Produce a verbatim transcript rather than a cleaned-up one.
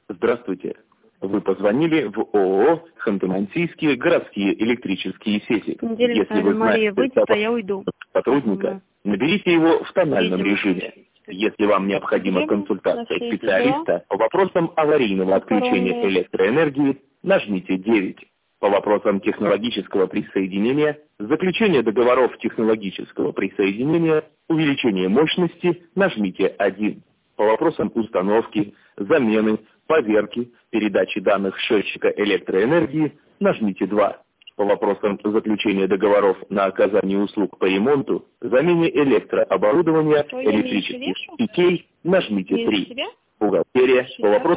Здравствуйте. Вы позвонили в ООО «Ханты-Мансийские городские электрические сети». Если вы знаете выйдет, сотрудника, ага. наберите его в тональном Видимо. режиме. Если вам необходима Видимо, консультация нашли специалиста по вопросам аварийного отключения Коронные. электроэнергии, нажмите девять. По вопросам технологического присоединения, заключения договоров технологического присоединения, увеличения мощности, нажмите один. По вопросам установки, замены, поверки, передачи данных счетчика электроэнергии, нажмите два. По вопросам заключения договоров на оказание услуг по ремонту, замене электрооборудования, Что, я меньше электрических вешу? петель, нажмите Меньше три. себя? Бухгалтерия по вопросам